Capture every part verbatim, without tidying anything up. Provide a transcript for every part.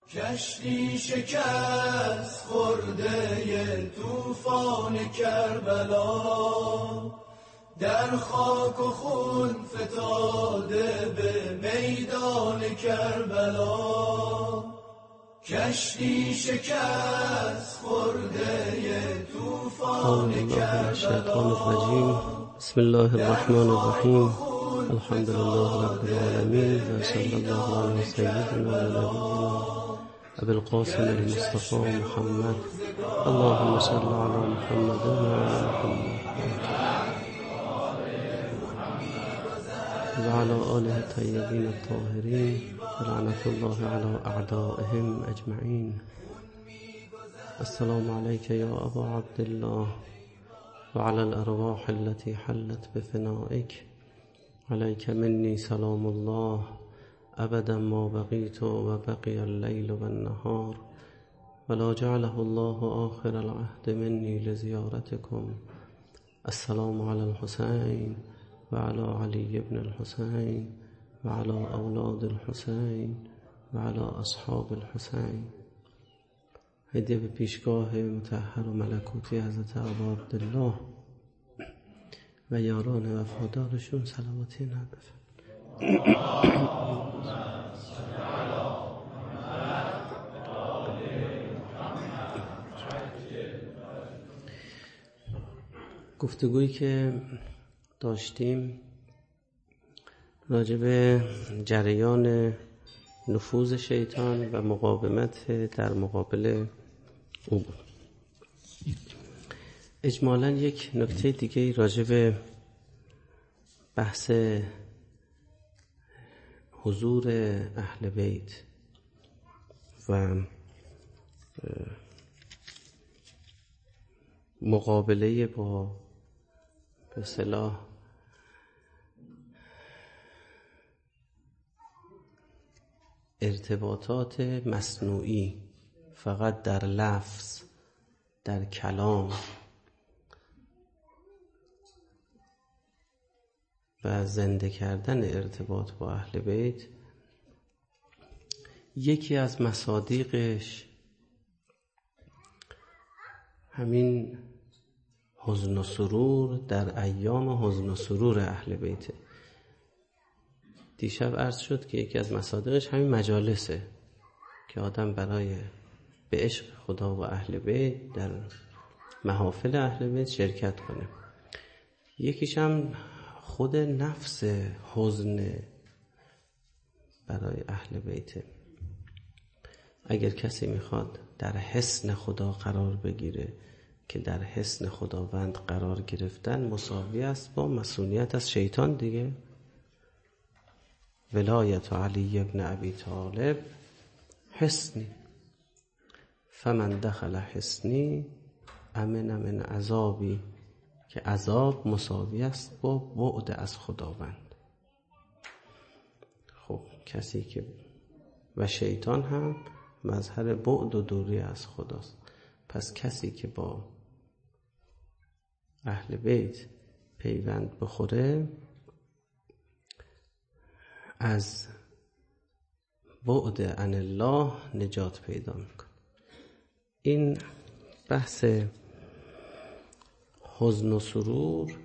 کشتی شکست خورده طوفان کربلا، در خاک و خون فتاده به میدان کربلا. کشتی شکست خورده طوفان کربلا. بسم الله الرحمن الرحیم. الحمد لله رب العالمین و صلی الله علی سیدنا و نبینا ابی القاسم المصطفى محمد. اللهم صل علی محمد و علی محمد و علی آله الطیبین الطاهرین و لعنت الله علی اعدائهم اجمعین. السلام علیک یا ابا عبدالله و علی الارواح التي حلت بفنائک. علیک منی سلام الله ابدا ما بقیت و بقی اللیل و النهار ولا جعله الله آخر العهد منی لزیارتکم. السلام علی الحسین و علی علی بن الحسین و علی اولاد الحسین و علی اصحاب الحسین. هدیه به پیشگاه مطهر و ملکوتی حضرت ابا عبدالله و یاران وفادارشون صلواتی نبفن. گفتگویی که داشتیم راجع به جریان نفوذ شیطان و مقاومت در مقابل او بود. اجمالاً یک نکته دیگه راجع به بحث حضور اهل بیت و مقابله با به اصطلاح ارتباطات مصنوعی فقط در لفظ، در کلام و زنده کردن ارتباط با اهل بیت، یکی از مصادیقش همین حزن و سرور در ایام حزن و سرور اهل بیت. دیشب عرض شد که یکی از مصادیقش همین مجالسه که آدم برای به عشق خدا و اهل بیت در محافل اهل بیت شرکت کنه. یکیش هم خود نفس حزن برای اهل بیت. اگر کسی میخواد در حصن خدا قرار بگیره که در حصن خداوند قرار گرفتن مساوی است با مسئولیت از شیطان دیگه. ولایت علی ابن ابی طالب حصنی فمن دخل حصنی امن من عذابی، که عذاب مساوی است با بعد از خداوند. خب کسی که و شیطان هم مظهر بعد و دوری از خداست. پس کسی که با اهل بیت پیوند بخوره از بعد عن الله نجات پیدا میکنه. این بحث حزن و سرور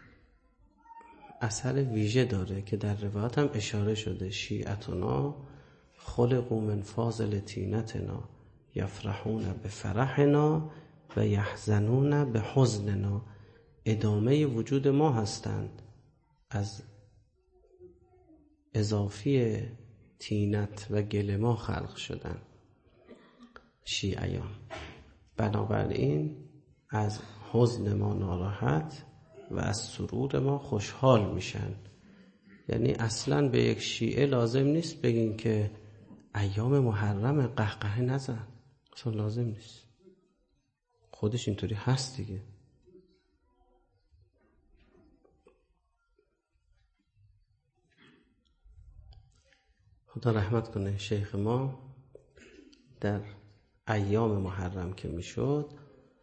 اثر ویژه داره که در روایت هم اشاره شده. شیعتنا خلقوا من فاضل طینتنا یفرحون بفرحنا و یحزنون بحزننا. ادامه وجود ما هستند، از اضافی طینت و گل ما خلق شدن شیعیان. بنابراین از حزن ما ناراحت و از سرور ما خوشحال میشن. یعنی اصلا به یک شیعه لازم نیست بگین که ایام محرم قهقه نزن، اصلا لازم نیست، خودش اینطوری هست دیگه. خدا رحمت کنه شیخ ما در ایام محرم که میشد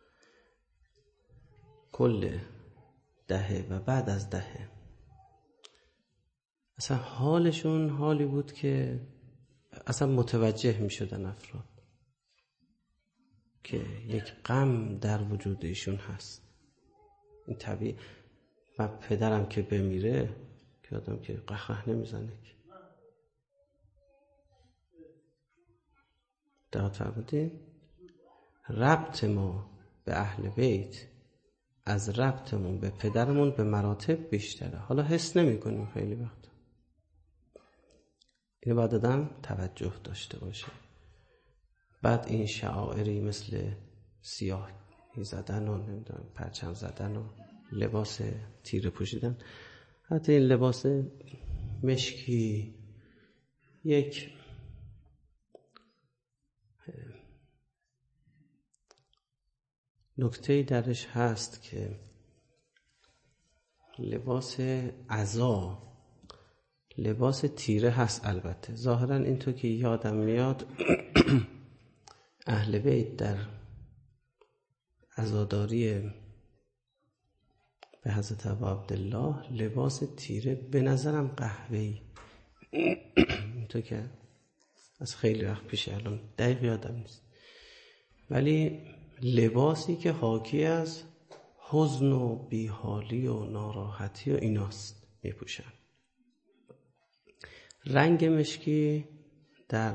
کل دهه و بعد از دهه اصلا حالشون حالی بود که اصلا متوجه می شدن افراد که یک غم در وجود ایشون هست. این طبیعی. و پدرم که بمیره که آدم که قهقه نمیزنه که. دقت فرمودین؟ ربط ما به اهل بیت از ربطمون به پدرمون به مراتب بیشتره. حالا حس نمی کنیم خیلی وقت. اینو باید آدم توجه داشته باشه. بعد این شعائری مثل سیاه زدن و نمیدونم پرچم زدن و لباس تیره پوشیدن، حتی این لباس مشکی یک نکته‌ای درش هست که لباس عزا لباس تیره هست. البته ظاهرا اینطور که یادم میاد اهل بیت در عزاداری به حضرت ابا عبدالله لباس تیره به نظرم قهوه‌ای اینطور که از خیلی وقت پیش، الان دقیق یادم نیست، ولی لباسی که حاکی از حزن و بیحالی و ناراحتی و ایناست میپوشن. رنگ مشکی در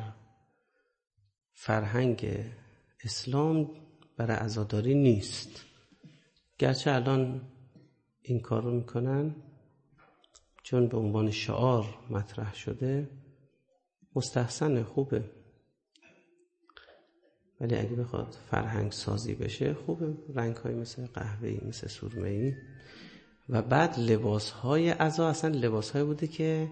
فرهنگ اسلام برای عزاداری نیست، گرچه الان این کار رو میکنن چون به عنوان شعار مطرح شده، مستحسن، خوبه، ولی اگه بخواد فرهنگ سازی بشه خوبه. رنگ های مثل قهوه‌ای، مثل سرمه‌ای. و بعد لباس های عزا اصلا لباس های بوده که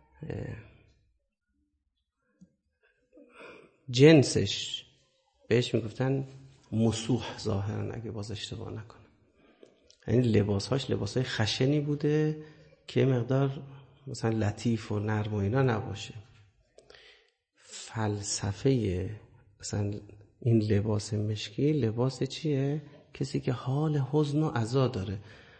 جنسش بهش میگفتن مسوح ظاهرا، اگه باز اشتباه نکنم. یعنی لباس هاش لباس های خشنی بوده که مقدار مثلا لطیف و نرم و اینا نباشه. فلسفه مثلا این لباس مشکی لباس چیه؟ کسی که حال حزن و عزا داره.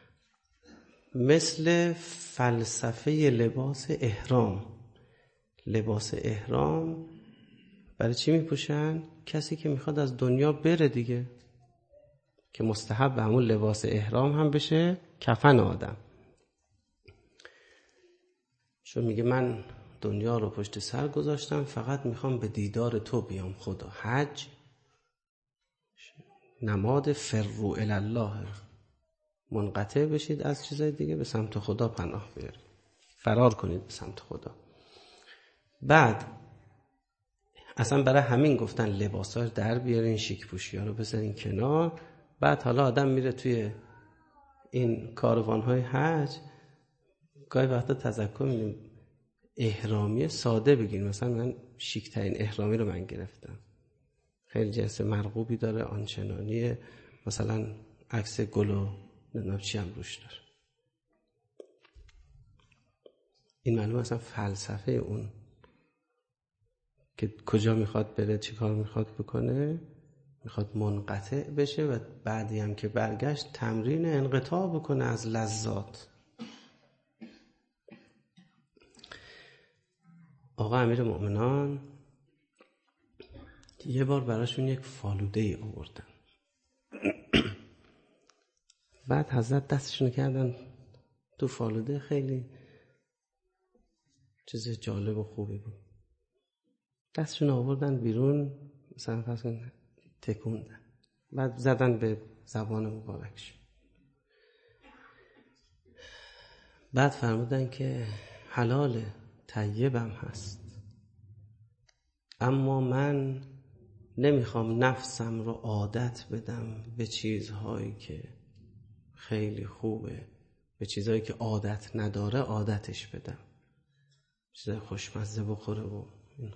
مثل فلسفه لباس احرام. لباس احرام برای چی میپوشن؟ کسی که میخواد از دنیا بره دیگه، که مستحب همون لباس احرام هم بشه کفن آدم. چون میگه من دنیا رو پشت سر گذاشتم، فقط میخوام به دیدار تو بیام خدا. حج نماد فرو الله، منقطع بشید از چیزای دیگه، به سمت خدا پناه بیارید، فرار کنید به سمت خدا. بعد اصلا برای همین گفتن لباسا در بیارین، شیک پوشی‌ها رو بذارین کنار. بعد حالا آدم میره توی این کاروان‌های حج، گاهی وقتا تذکر میدیم احرامی ساده بگین. مثلا من شیک‌ترین احرامی رو من گرفتم، خیلی جنس مرغوبی داره، آنچنانی، مثلا عکس گل و نمیدونم چی هم روش داره. این معلومه اصلا فلسفه اون که کجا میخواد بره، چی کار میخواد بکنه، میخواد منقطع بشه و بعدی هم که برگشت تمرین انقطاع بکنه از لذات. آقا امیرالمؤمنان یه بار براشون یک فالوده ای آوردن. بعد حضرت دستشون کردن تو فالوده، خیلی چیز جالب و خوبی بود. دستشون آوردن بیرون، مثلا فرض کن تکوندن، بعد زدن به زبان مبارکش. بعد فرمودن که حلال طیبم هست، اما من نمیخوام نفسم رو عادت بدم به چیزهایی که خیلی خوبه، به چیزهایی که عادت نداره عادتش بدم، چیزهای خوشمزه بخوره و اینا،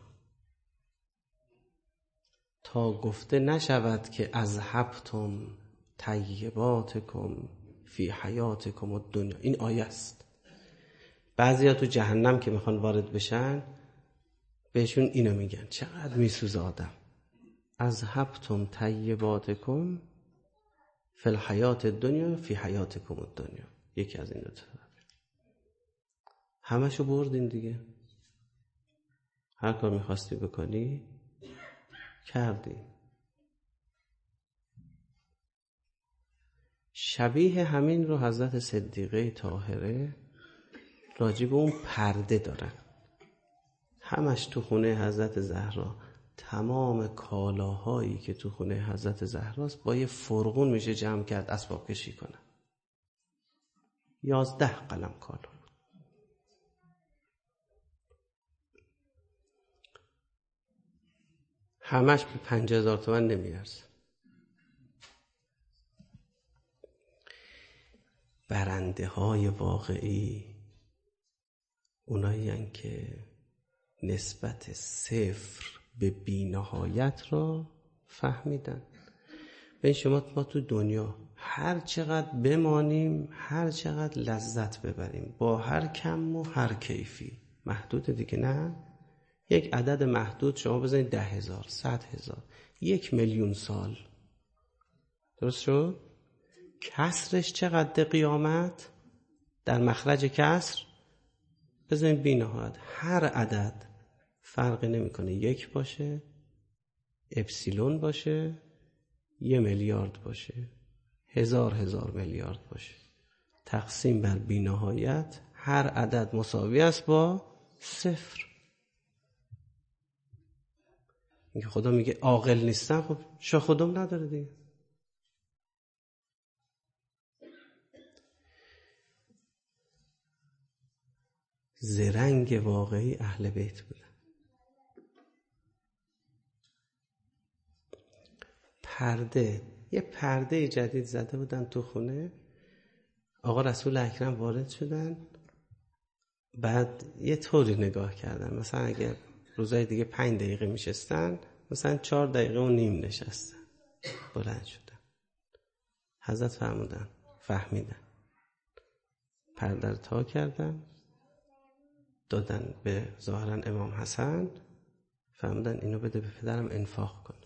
تا گفته نشود که اذهبتم طیباتکم فی حیاتکم الدنیا. این آیه است. بعضیا تو جهنم که میخوان وارد بشن بهشون اینو میگن، چقدر میسوزه آدم. اذهبتم طیباتکم فی الحیات الدنیا فی حیاتکم الدنیا. یکی از این دو تا همشو بردین دیگه. هر کار میخواستی بکنی کردی. شبیه همین رو حضرت صدیقه طاهره راجع به اون پرده دارن. همش تو خونه حضرت زهرا، تمام کالاهایی که تو خونه حضرت زهراست با یه فرغون میشه جمع کرد اسباب کشی کنن. یازده قلم کالا. همش به پنج هزار تومن نمیارزه. برنده های واقعی اونایی هستند که نسبت صفر به بی‌نهایت را فهمیدن. ببین شما ما تو دنیا هر چقدر بمانیم، هر چقدر لذت ببریم، با هر کم و هر کیفی، محدود دیگه نه؟ یک عدد محدود شما بزنید ده هزار، صد هزار، یک میلیون سال. درست شد؟ کسرش چقدر قیامت؟ در مخرج کسر بزنید بی نهایت. هر عدد فرقی نمیکنه، یک باشه، اپسیلون باشه، یه میلیارد باشه، هزار هزار میلیارد باشه، تقسیم بر بی نهایت هر عدد مساوی است با صفر. اینکه خدا میگه عاقل نیستم، خب شا خودم نداره دیگه. زرنگ واقعی اهل بیت بودن. پرده، یه پرده جدید زده بودن تو خونه. آقا رسول اکرم وارد شدن، بعد یه طوری نگاه کردن، مثلا اگه روزای دیگه پنج دقیقه میشستن، مثلا چهار دقیقه و نیم نشستن. بلند شدن، حضرت فرمودن، فهمیدن، پرده رو تا کردن، دادن به ظاهرا امام حسن، فرمودن اینو بده به پدرم انفاق کن.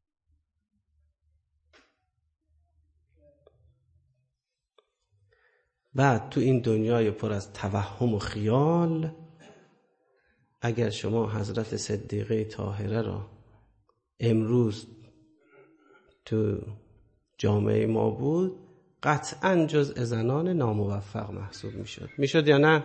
بعد تو این دنیای پر از توهم و خیال، اگر شما حضرت صدیقه طاهره را امروز تو جامعه ما بود، قطعاً جزء زنان ناموفق محسوب میشد. میشد یا نه؟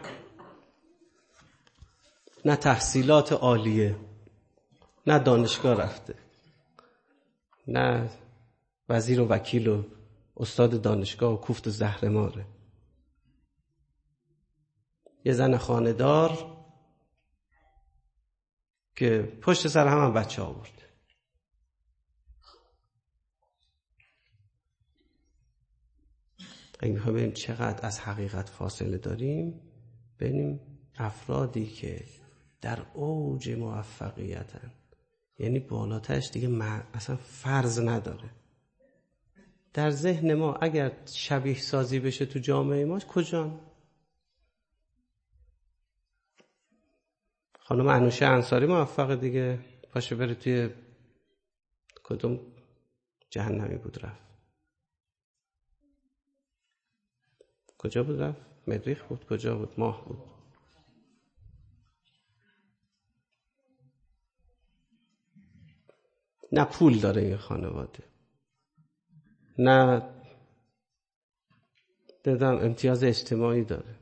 نه تحصیلات عالیه، نه دانشگاه رفته، نه وزیر و وکیل و استاد دانشگاه و کوفت و زهرماره. یه زن خانه‌دار که پشت سر هم, هم بچه آورد. اگه میخوایم ببینیم چقدر از حقیقت فاصله داریم، ببینیم افرادی که در اوج موفقیتن، یعنی بالاترش دیگه اصلا فرض نداره. در ذهن ما اگر شبیه سازی بشه تو جامعه ما کجا؟ خانم انوشه انصاری موفقه دیگه، پاشه بره توی کدوم جهنمی بود رفت، کجا بود رفت؟ مریخ بود، کجا بود؟ ماه بود. نه پول داره این خانواده، نه دیدم امتیاز اجتماعی داره،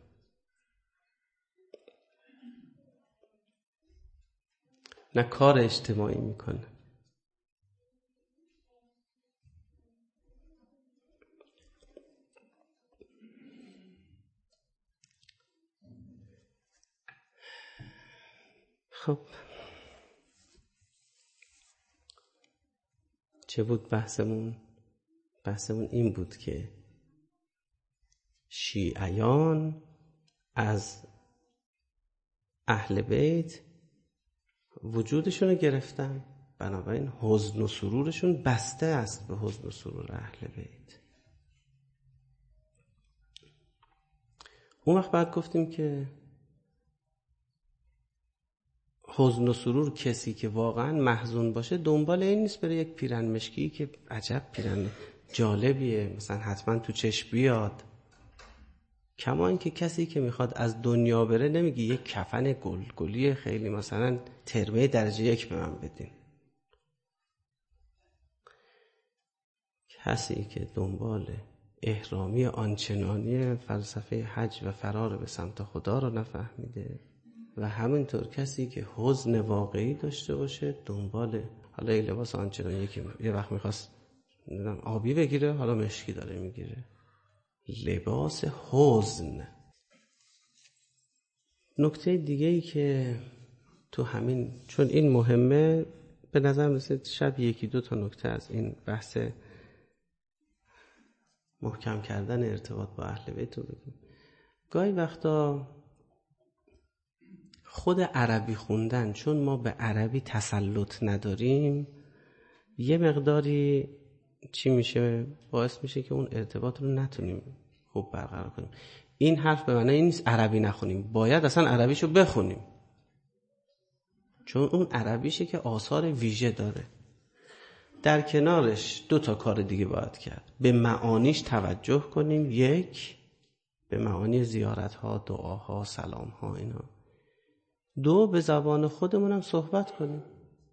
نه کار اجتماعی میکنه. خب چه بود بحثمون؟ بحثمون این بود که شیعیان از اهل بیت وجودشون رو گرفتن، بنابراین حزن و سرورشون بسته است به حزن و سرور اهل بیت. اون وقت بعد گفتیم که حزن و سرور کسی که واقعا محزون باشه دنبال این نیست بره یک پیرن مشکی که عجب پیرن جالبیه مثلا حتما تو چشم بیاد کما اینکه کسی که میخواد از دنیا بره نمیگی یک کفن گلگلی خیلی مثلا ترمه درجه یک به من بدین. کسی که دنبال احرامی آنچنانی فلسفه حج و فرار به سمت خدا رو نفهمیده و همینطور کسی که حزن واقعی داشته باشه دنبال حالا این لباس آنچنانی که یه وقت میخواست آبی بگیره حالا مشکی داره میگیره، لباس حزن. نکته دیگه ای که تو همین، چون این مهمه، به نظر میسید شب یکی دو تا نکته از این بحث محکم کردن ارتباط با اهل بیت رو بگیم. گاهی وقتا خود عربی خوندن، چون ما به عربی تسلط نداریم، یه مقداری چی میشه؟ باعث میشه که اون ارتباط رو نتونیم خوب برقرار کنیم. این حرف به معنی این نیست عربی نخونیم، باید اصلا عربیشو بخونیم، چون اون عربیشه که آثار ویژه داره. در کنارش دو تا کار دیگه باید کرد. به معانیش توجه کنیم، یک به معانی زیارت‌ها، دعاها، سلام‌ها اینا. دو به زبان خودمون هم صحبت کنیم.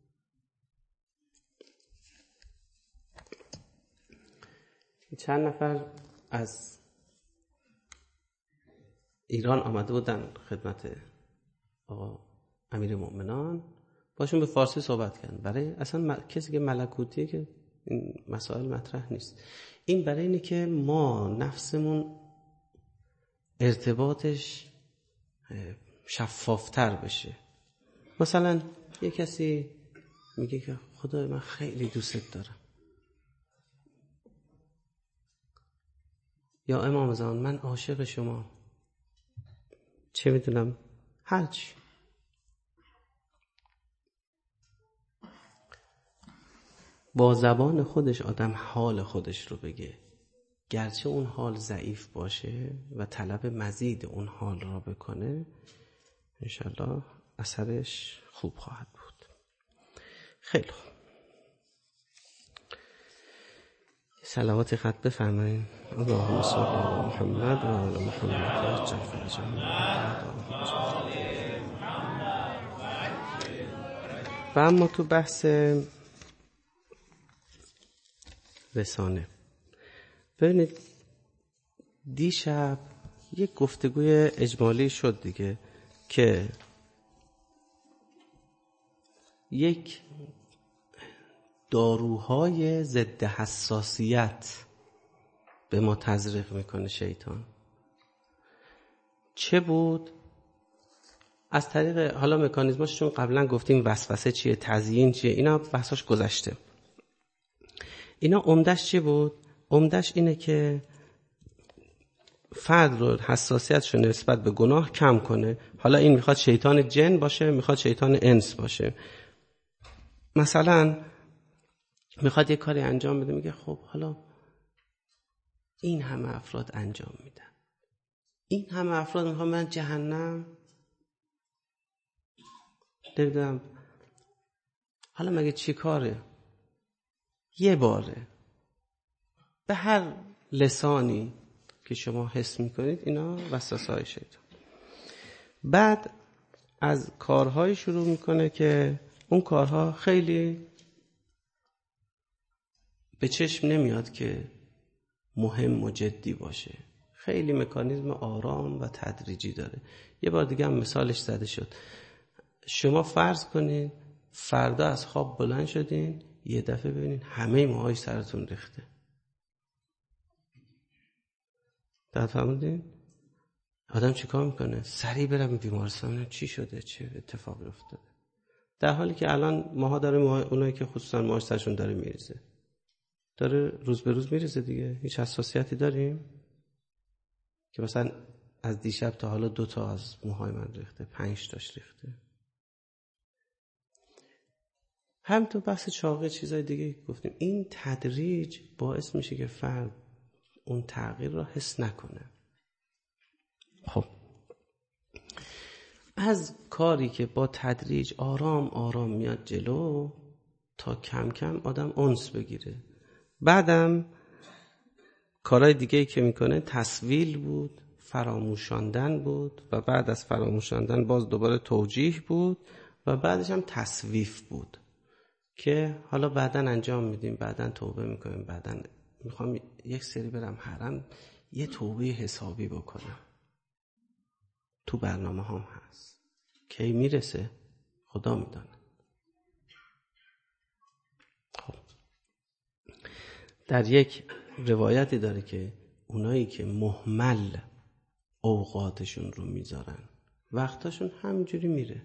چند نفر از ایران آمده بودن خدمت آقا امیر مومنان، باشون به فارسی صحبت کردن. برای اصلا کسی که ملکوتیه که این مسائل مطرح نیست. این برای اینه که ما نفسمون ارتباطش شفافتر بشه. مثلا یه کسی میگه که خدای من خیلی دوست دارم، یا امام زمان من عاشق شما، چه میدونم هرچی. با زبان خودش آدم حال خودش رو بگه، گرچه اون حال ضعیف باشه و طلب مزید اون حال را بکنه، انشالله اثرش خوب خواهد بود. خیلی خوب. صلوات خط بفرمایید. اللهم صل علی محمد و علی محمد جعفر و اما تو بحث رسانه ببینید، دیشب یک گفتگوی اجمالی شد دیگه که یک داروهای ضد حساسیت به ما تزریق میکنه شیطان. چه بود؟ از طریق حالا مکانیزماش، چون قبلا گفتیم وسوسه چیه، تزیین چیه، اینا بحثاش گذشته. اینا عمدش چی بود؟ عمدش اینه که فرد رو حساسیتش رو نسبت به گناه کم کنه. حالا این میخواد شیطان جن باشه، میخواد شیطان انس باشه. مثلا میخواد یه کاری انجام بده، میگه خب حالا این همه افراد انجام میدن، این همه افراد میخوام من جهنم، نمیدونم حالا مگه چی کاره؟ یه باره به هر لسانی که شما حس میکنید، اینا وسوسه های شیطان. بعد از کارهای شروع میکنه که اون کارها خیلی به چشم نمیاد که مهم و جدی باشه، خیلی مکانیزم آرام و تدریجی داره. یه بار دیگه هم مثالش زده شد. شما فرض کنید فردا از خواب بلند شدین، یه دفعه ببینین همه موهای سرتون ریخته. در فهمیدین؟ آدم چی کار میکنه؟ سریع برم بیمارستان، چی شده؟ چه اتفاقی افتاده؟ در حالی که الان ماها داره موهای اونایی که خصوصا موهاش سرشون داره میریزه، داره روز به روز میریزه دیگه. هیچ حساسیتی داریم که مثلا از دیشب تا حالا دو تا از موهای من ریخته، پنج تاش ریخته. هم تو بحث چاقه چیزای دیگه گفتیم. این تدریج باعث میشه که فرد اون تغییر را حس نکنه. خب از کاری که با تدریج آرام آرام میاد جلو تا کم کم آدم انس بگیره. بعدم کارهای دیگه‌ای که میکنه تسویل بود، فراموشاندن بود و بعد از فراموشاندن باز دوباره توجیه بود و بعدش هم تصویف بود که حالا بعداً انجام میدیم، بعداً توبه میکنیم، بعداً میخوام یک سری برم حرم یه توبه حسابی بکنم. تو برنامه هم هست. کی میرسه؟ خدا میدونه. خب در یک روایتی داره که اونایی که مهمل اوقاتشون رو میذارن وقتاشون همجوری میره،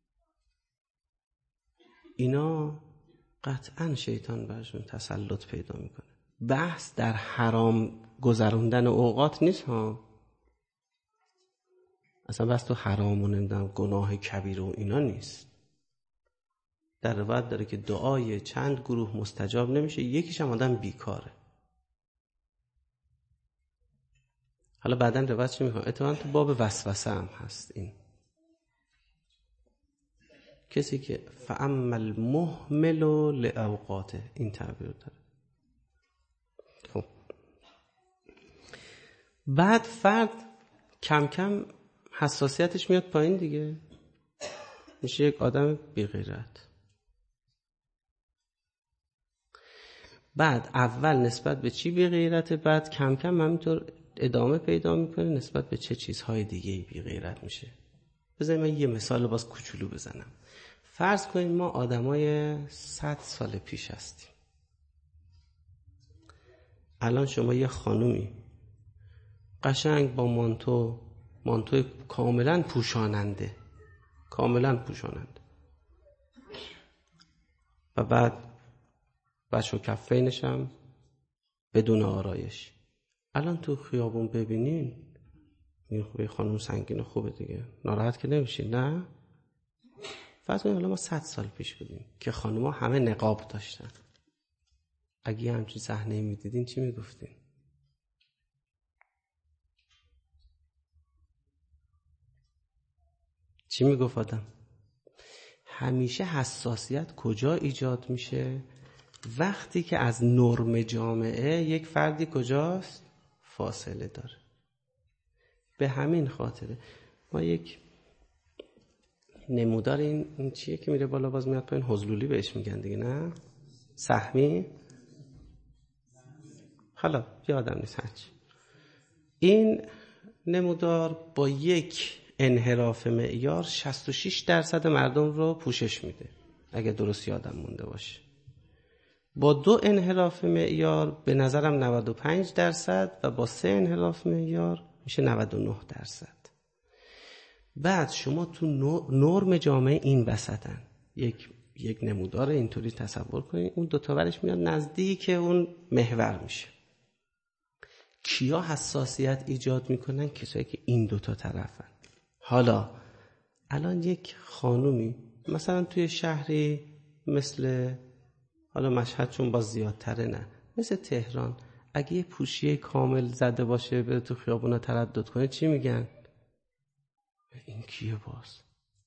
اینا قطعا شیطان برشون تسلط پیدا میکنه. بحث در حرام گذروندن اوقات نیست ها، اصلا بس تو حرام و نمیدونم گناه کبیر و اینا نیست. در روایت داره که دعای چند گروه مستجاب نمیشه، یکیش هم آدم بیکاره. حالا بعداً روایت چی میکنه؟ اتفاقا تو باب وسوسه هم هست این. کسی که فاما المهمل لاوقاته، این تعبیر داره. خب بعد فرد کم کم حساسیتش میاد پایین دیگه، میشه یک آدم بی غیرت. بعد اول نسبت به چی بی غیرته، بعد کم کم همینطور ادامه پیدا میکنه نسبت به چه چیزهای دیگه بی غیرت میشه. بذارید من یه مثال باز کوچولو بزنم. فرض کنید ما آدمای صد سال پیش هستیم. الان شما یه خانومی قشنگ با مانتو مانتو کاملا پوشاننده کاملا پوشاننده و بعد بچه و کفینش هم بدون آرایش. الان تو خیابون ببینین این خوبه خانم سنگین خوبه دیگه، ناراحت که نمیشین نه؟ فرض کنید حالا ما صد سال پیش بودیم که خانوما همه نقاب داشتن. اگه همچین صحنه میدیدین چی میگفتین؟ چی میگفت آدم؟ همیشه حساسیت کجا ایجاد میشه؟ وقتی که از نرم جامعه یک فردی کجاست؟ فاصله داره. به همین خاطره ما یک نمودار این, این چیه که میره بالا باز میاد پایین، حضلولی بهش میگن دیگه نه؟ سهمی؟ حالا یادم نیست هرچی. این نمودار با یک انحراف معیار شصت و شش درصد مردم رو پوشش میده اگه درست یادم مونده باشه. با دو انحراف معیار به نظرم نود و پنج درصد و با سه انحراف معیار میشه نود و نه درصد. بعد شما تو نرم جامعه این وسطن، یک یک نمودار اینطوری تصور کنید، اون دو تا ورش میاد نزدیک اون محور میشه. کیا حساسیت ایجاد میکنن؟ کسایی که این دو تا طرفن. حالا الان یک خانومی مثلا توی شهری مثل حالا مشهد چون باز زیادتره نه، مثل تهران، اگه یه پوشیه کامل زده باشه بره تو خیابونا تردد کنه چی میگن؟ این کیه باز؟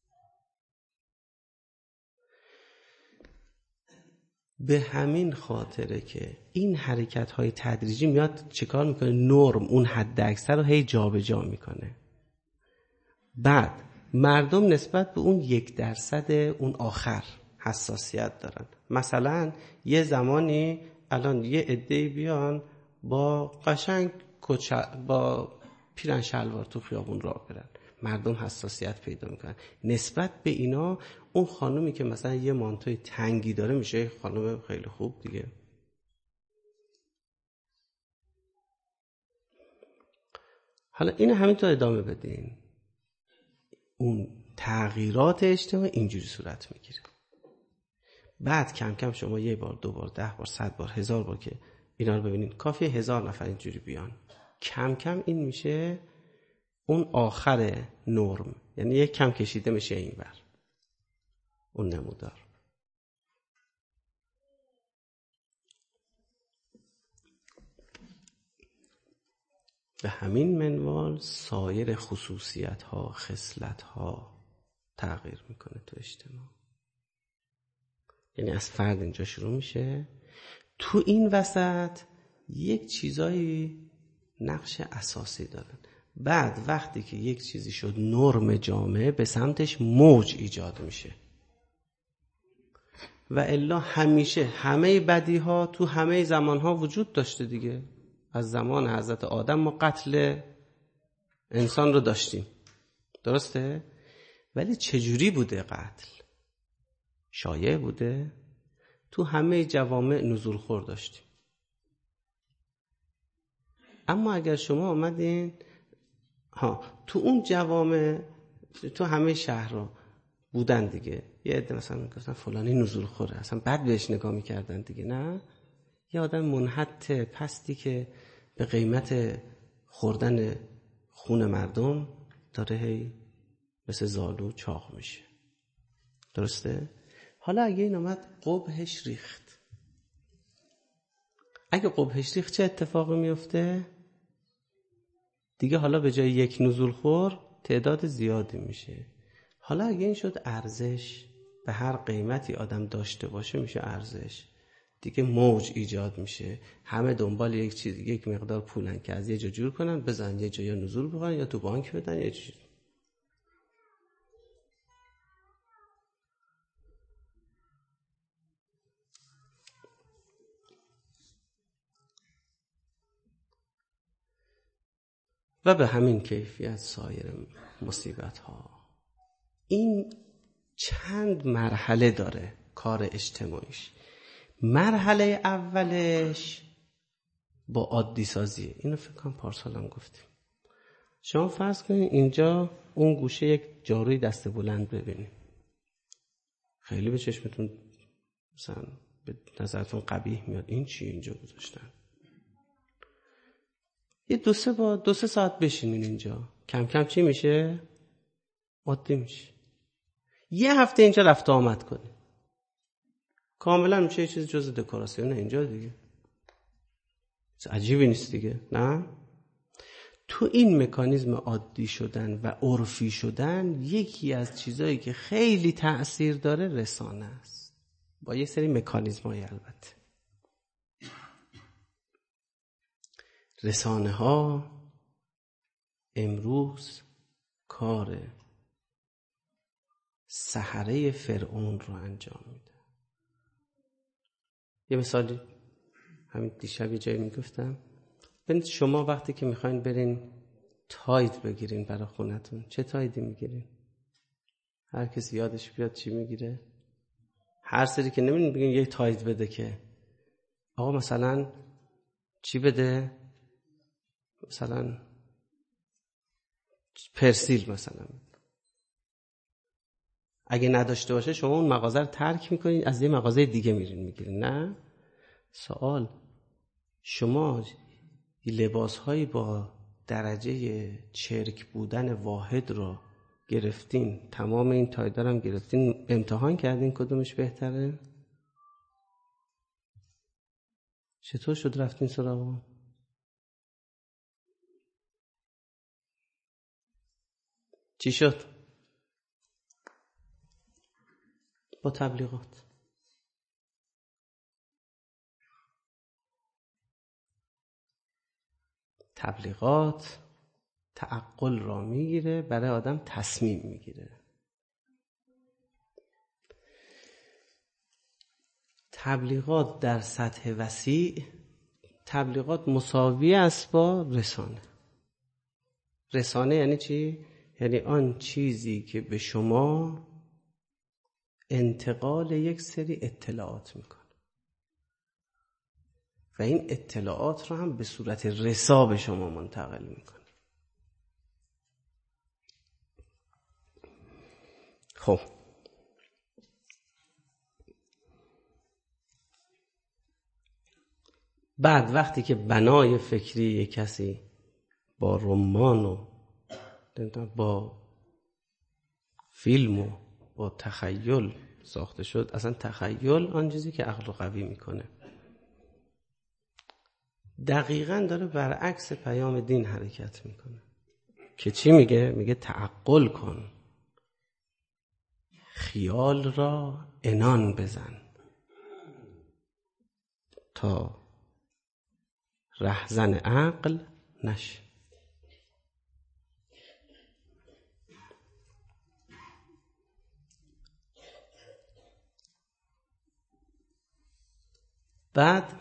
به همین خاطره که این حرکت های تدریجی میاد چیکار میکنه؟ نرم اون حد اکثر رو هی جا به جا میکنه. بعد مردم نسبت به اون یک درصد اون آخر حساسیت دارن. مثلا یه زمانی الان یه عده‌ای بیان با قشنگ با پیرن شلوار تو خیابون راه برن، مردم حساسیت پیدا میکنن نسبت به اینا. اون خانومی که مثلا یه مانتوی تنگی داره میشه یه خانم خیلی خوب دیگه. حالا اینو همینطور ادامه بدین، اون تغییرات اجتماعی اینجوری صورت میگیره. بعد کم کم شما یه بار دو بار ده بار صد بار هزار بار که اینا رو ببینین، کافیه هزار نفر اینجوری بیان، کم کم این میشه اون آخر نرم، یعنی یک کم کشیده میشه این بر اون نمودار. به همین منوال سایر خصوصیت ها خصلت ها تغییر میکنه تو اجتماع. یعنی از فرد اینجا شروع میشه، تو این وسط یک چیزایی نقش اساسی دارن. بعد وقتی که یک چیزی شد نرم جامعه، به سمتش موج ایجاد میشه. و الا همیشه همه بدیها تو همه زمانها وجود داشته دیگه. از زمان حضرت آدم ما قتل انسان رو داشتیم، درسته؟ ولی چجوری بوده قتل؟ شایع بوده؟ تو همه جوامع نزول خور داشتیم. اما اگر شما آمدین ها تو اون جوامع، تو همه شهرها بودن دیگه، یه عده مثلا میگفتن فلانی نزول خوره، اصلا بد بهش نگاه میکردن دیگه، نه؟ یه آدم منحط پستی که به قیمت خوردن خون مردم داره هی مثل زالو چاق میشه، درسته؟ حالا اگه این آمد قبحش ریخت، اگه قبحش ریخت چه اتفاقی میفته؟ دیگه حالا به جای یک نزول خور تعداد زیادی میشه. حالا اگه این شد ارزش، به هر قیمتی آدم داشته باشه میشه ارزش، دیگه موج ایجاد میشه، همه دنبال یک چیز، یک مقدار پولن که از یه جا جور کنن بزن یه جا، یا نزول بکنن یا تو بانک بدن یا چیز. و به همین کیفیت سایر مصیبت ها. این چند مرحله داره کار اجتماعیش. مرحله اولش با عادی سازیه. اینو فکر کنم پارسال هم گفتیم. شما فرض کنید اینجا اون گوشه یک جاروی دست بلند ببینید، خیلی به چشمتون مثلا به نظرتون قبیح میاد، این چی اینجا گذاشتن؟ یه دو سه با دو سه ساعت بشینین اینجا، کم کم چی میشه؟ عادی میشه. یه هفته اینجا رفت آمد کنی، کاملا میشه یه چیز جز دکوراسیون اینجا دیگه. عجیبی نیست دیگه، نه؟ تو این مکانیزم عادی شدن و عرفی شدن، یکی از چیزایی که خیلی تأثیر داره رسانه است، با یه سری مکانیزم‌های البته. رسانه ها امروز کار سحره فرعون رو انجام میده. یه مثالی همین دیشب یه جایی میگفتم، ببینید شما وقتی که میخواین برین تاید بگیرین برای خونتون، چه تایدی میگیرین؟ هر کسی یادش بیاد چی میگیره؟ هر سری که نمیدین بگین یه تاید بده، که آقا مثلا چی بده؟ مثلا پرسیل مثلا. اگه نداشته باشه شما اون مغازه رو ترک میکنین، از یه مغازه دیگه میرین میگیرین، نه؟ سوال، شما لباس هایی با درجه چرک بودن واحد رو گرفتین، تمام این تایدار هم گرفتین، امتحان کردین کدومش بهتره؟ چطور شد رفتین سراغ؟ چی شد؟ با تبلیغات. تبلیغات تعقل را میگیره، برای آدم تصمیم میگیره. تبلیغات در سطح وسیع، تبلیغات مساوی است با رسانه. رسانه یعنی چی؟ یعنی آن چیزی که به شما انتقال یک سری اطلاعات میکنه و این اطلاعات رو هم به صورت رسا به شما منتقل میکنه. خب بعد وقتی که بنای فکری یک کسی با رمان و با فیلم و با تخیل ساخته شد، اصلا تخیل آن چیزی که عقل رو قوی میکنه، دقیقاً داره برعکس پیام دین حرکت میکنه که چی میگه؟ میگه تعقل کن، خیال را عنان بزن تا رهزن عقل نشه. بعد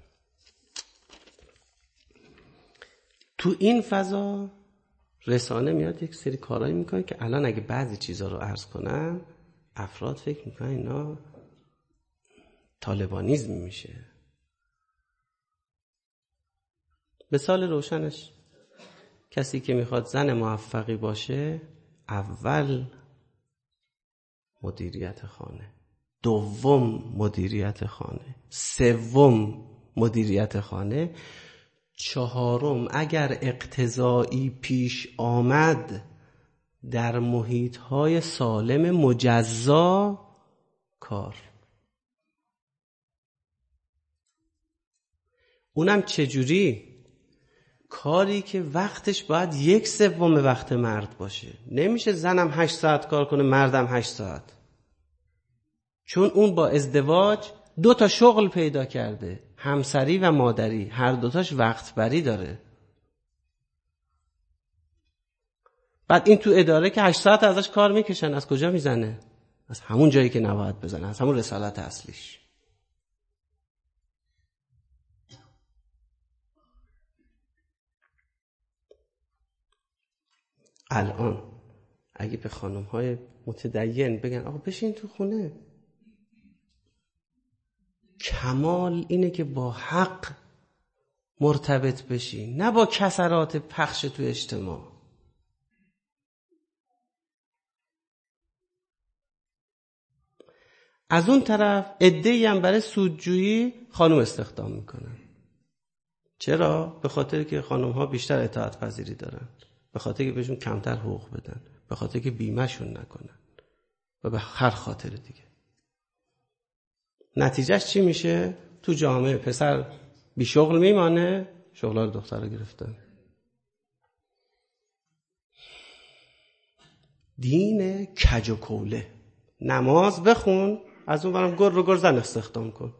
تو این فضا رسانه میاد یک سری کارایی میکنه که الان اگه بعضی چیزا رو عرض کنم افراد فکر میکنن اینا طالبانیزم میشه. مثال روشنش کسی که میخواد زن موفقی باشه اول مدیریت خانه، دوم مدیریت خانه، سوم مدیریت خانه، چهارم اگر اقتضایی پیش آمد در محیط‌های سالم مجزا کار. اونم چجوری؟ کاری که وقتش باید یک سوم وقت مرد باشه. نمیشه زنم هشت ساعت کار کنه مردم هشت ساعت، چون اون با ازدواج دو تا شغل پیدا کرده، همسری و مادری، هر دوتاش وقت بری داره. بعد این تو اداره که هشت ساعت ازش کار میکشن، از کجا میزنه؟ از همون جایی که نباید بزنه، از همون رسالت اصلیش. الان اگه به خانم‌های متدین بگن آقا بشین تو خونه، کمال اینه که با حق مرتبط بشی، نه با کثرات پخش تو اجتماع. از اون طرف عده‌ای هم برای سودجویی خانم استخدام میکنن. چرا؟ به خاطر که خانم‌ها بیشتر اطاعت پذیری دارن، به خاطر که بهشون کمتر حقوق بدن، به خاطر که بیمه‌شون نکنن و به هر خاطر دیگه. نتیجهش چی میشه؟ تو جامعه پسر بی شغل میمانه، شغلار دختر رو گرفتن. دین کج و کوله. نماز بخون، از اون برم گر رو گر زن استخدام کن.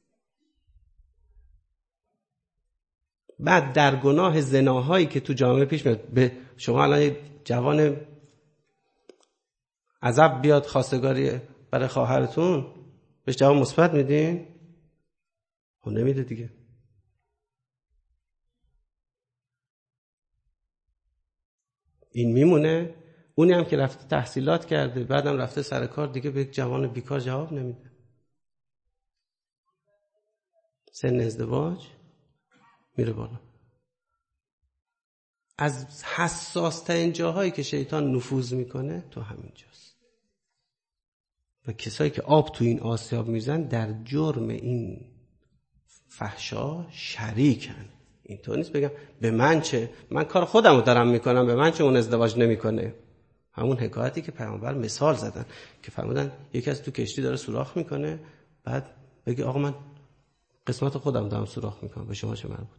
بعد در گناه زناهایی که تو جامعه پیش میاد، به شما الان یک جوان عزب بیاد خواستگاری برای خواهرتون، بهش جواب مثبت میدین؟ خب نمیده دیگه. این میمونه. اونی هم که رفته تحصیلات کرده بعدم رفته سر کار، دیگه به یک جوان بیکار جواب نمیده. سن ازدواج میره بالا. از حساس ترین جاهایی که شیطان نفوذ میکنه تو همین جاست. و کسایی که آب تو این آسیاب میزن در جرم این فحشا شریکن. اینطور نیست بگم به من چه، من کار خودم رو دارم میکنم، به من چه اون ازدواج نمیکنه. همون حکایتی که پیامبر مثال زدن که فرمودن یکی از تو کشتی داره سوراخ میکنه، بعد بگه آقا من قسمت خودم دارم سوراخ میکنم، به شما چه مربوط؟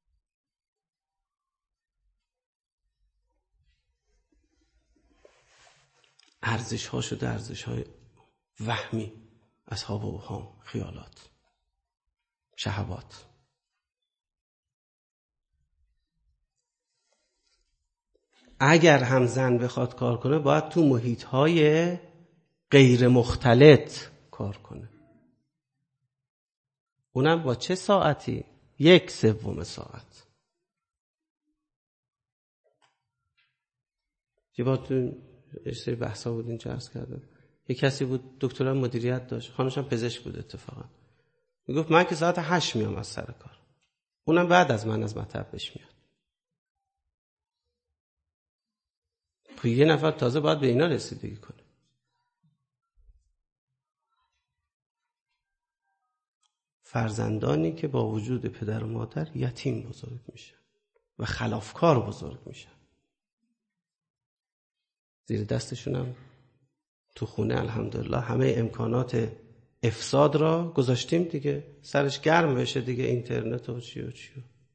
ارزش ها شده ارزش های وهمی، اصحاب و اوهام، خیالات، شهوات. اگر هم زن بخواد کار کنه باید تو محیط های غیر مختلط کار کنه. اونم با چه ساعتی؟ یک سوم ساعت. یه بار تو سری بحثا بود اینجا عرض کردم، یه کسی بود دکترا مدیریت داشت، خانمش هم پزشک بود اتفاقا. میگفت من که ساعت هشت میام از سر کار، اونم بعد از من از مطب بهش میاد. خب یه نفر تازه باید به اینا رسیدگی کنه. فرزندانی که با وجود پدر و مادر یتیم بزرگ میشن و خلافکار بزرگ میشن. زیر دستشون هم تو خونه الحمدلله همه امکانات افساد را گذاشتیم دیگه، سرش گرم بشه دیگه، اینترنت و چی و چی.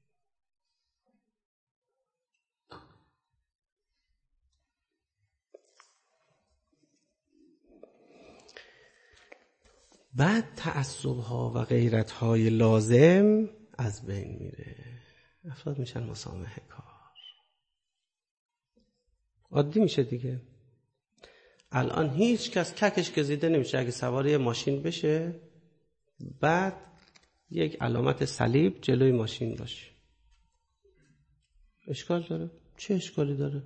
بعد تعصب‌ها و غیرت‌های لازم از بین میره، افراد میشن مسامحه کار، عادی میشه دیگه. الان هیچ کس ککش گزیده نمیشه اگه سوار یه ماشین بشه، بعد یک علامت صلیب جلوی ماشین باشه. اشکال داره؟ چه اشکالی داره؟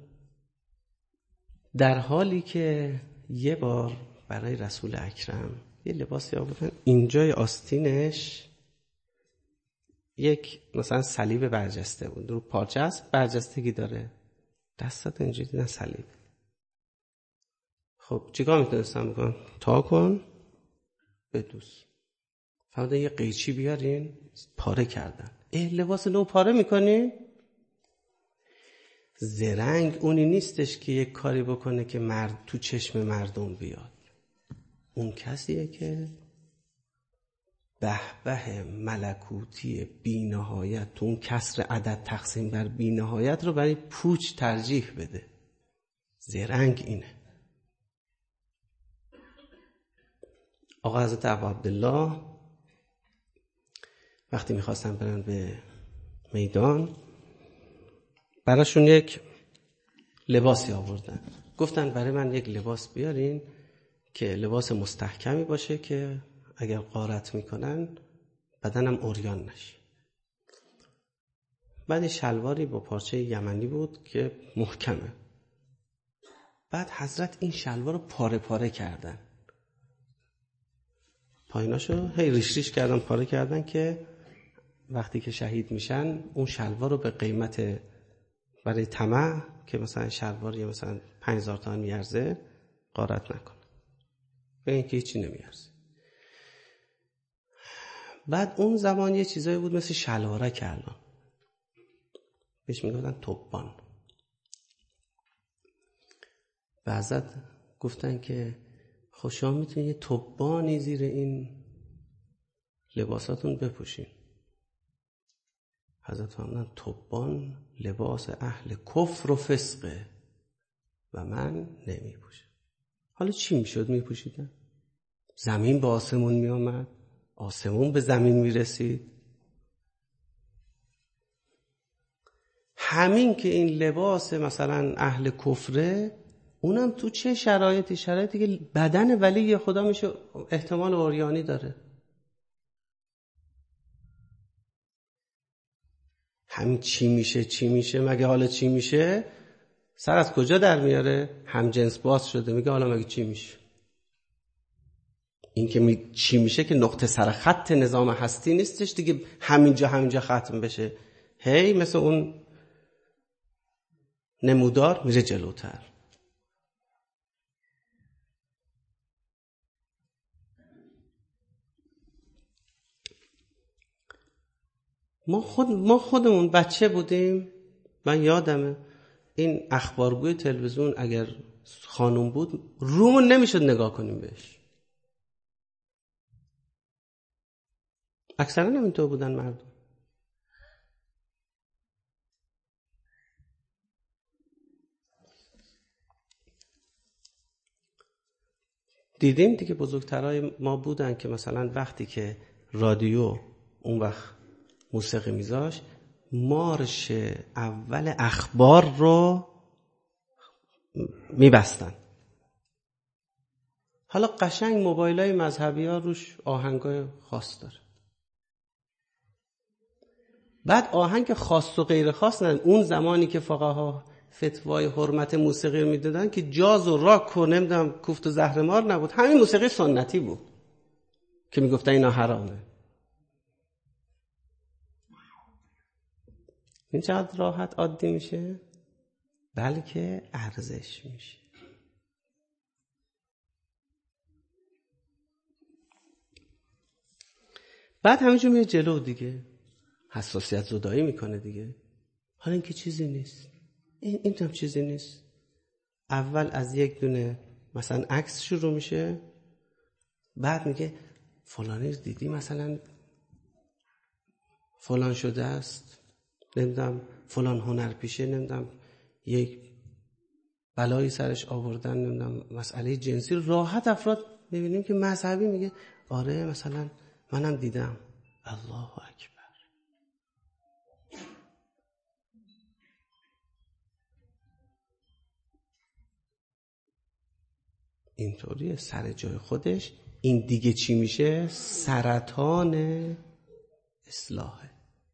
در حالی که یه بار برای رسول اکرم یه لباسی آوردن، اینجای آستینش یک مثلا صلیب برجسته بود، رو پارچه است، برجستگی داره، دستات اینجوری دیدن صلیب. خب چیکار میتونستم بکنم؟ تا کن بدوس. فهمیدن یه قیچی بیارین، پاره کردن. اه لباس نو پاره میکنین؟ زرنگ اونی نیستش که یک کاری بکنه که مرد تو چشم مردم بیاد. اون کسیه که به به ملکوتی بی نهایت، تو اون کسر عدد تقسیم بر بی نهایت رو برای پوچ ترجیح بده. زرنگ اینه. آقا حضرت ابا عبدالله وقتی میخواستن برن به میدان، براشون یک لباسی آوردن. گفتن برای من یک لباس بیارین که لباس مستحکمی باشه که اگر غارت میکنن بدنم عریان نشه. بعد شلواری با پارچه یمنی بود که محکمه. بعد حضرت این شلوار رو پاره پاره کردن، پاییناشو هی ریش ریش کردن، پاره کردن که وقتی که شهید میشن اون شلوار رو به قیمت برای طمع که مثلا شلواری مثلا پنج هزار تومان میارزه غارت نکنه، به این که هیچی نمیارزه. بعد اون زمان یه چیزایی بود مثل شلوارک، الان بهش میگفتن توبان. بعضت گفتن که خوشا میتونی یه توبانی زیر این لباساتون بپوشین. حضرت فرمودن توبان لباس اهل کفر و فسقه و من نمیپوشم. حالا چی میشد میپوشیدن؟ زمین به آسمون میامد، آسمون به زمین میرسید. همین که این لباس مثلا اهل کفره، اونم تو چه شرایطی؟ شرایطی که بدن ولی خدا میشه احتمال عریانی داره. همین چی میشه چی میشه مگه حالا چی میشه؟ سر از کجا در میاره؟ هم جنس باز شده، میگه حالا مگه چی میشه؟ این که می چی میشه که نقطه سر خط نظام هستی نیستش دیگه، همینجا همینجا ختم بشه. هی مثل اون نمودار میره جلوتر. ما خود ما خودمون بچه بودیم، من یادمه این اخبارگوی تلویزیون اگر خانم بود رومون نمیشد نگاه کنیم بهش. اکثرا هم اینطور بودن مردم. دیدیم دیگه بزرگترای ما بودن که مثلا وقتی که رادیو اون وقت موسیقی میذاش، مارش اول اخبار رو میبستن. حالا قشنگ موبایلای مذهبی ها روش آهنگای خاص داره. بعد آهنگ خاص و غیر خاص ندن. اون زمانی که فقها فتوای حرمت موسیقی رو میدادن که جاز و راک و نمیدونم کوفت و زهرمار نبود، همین موسیقی سنتی بود که میگفتن اینا حرامه. این چقدر راحت عادی میشه، بلکه ارزش میشه. بعد همینجور میره جلو دیگه، حساسیت زدایی میکنه دیگه. حالا این که چیزی نیست، این این هم چیزی نیست. اول از یک دونه مثلا عکس شروع میشه، بعد میگه فلانی دیدی مثلا فلان شده است، نمیدونم فلان هنرپیشه نمیدونم یک بلایی سرش آوردن، نمیدونم مسئله جنسی. راحت افراد میبینیم که مذهبی میگه آره مثلا منم دیدم. الله اکبر. اینطوریه سر جای خودش. این دیگه چی میشه؟ سرطان اصلاحه.